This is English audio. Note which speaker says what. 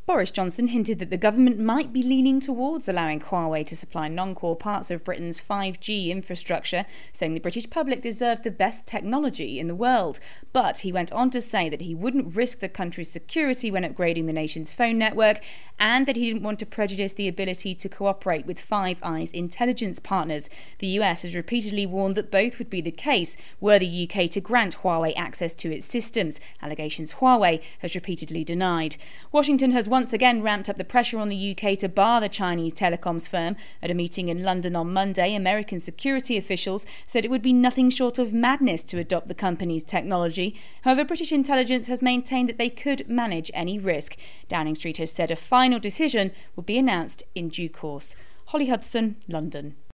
Speaker 1: Boris Johnson hinted that the government might be leaning towards allowing Huawei to supply non-core parts of Britain's 5G infrastructure, saying the British public deserved the best technology in the world. But he went on to say that he wouldn't risk the country's security when upgrading the nation's phone network, and that he didn't want to prejudice the ability to cooperate with Five Eyes intelligence partners. The US has repeatedly warned that both would be the case were the UK to grant Huawei access to its systems, allegations Huawei has repeatedly denied. Washington has once again ramped up the pressure on the UK to bar the Chinese telecoms firm. At a meeting in London on Monday, American security officials said it would be nothing short of madness to adopt the company's technology. However, British intelligence has maintained that they could manage any risk. Downing Street has said a final decision will be announced in due course. Holly Hudson, London.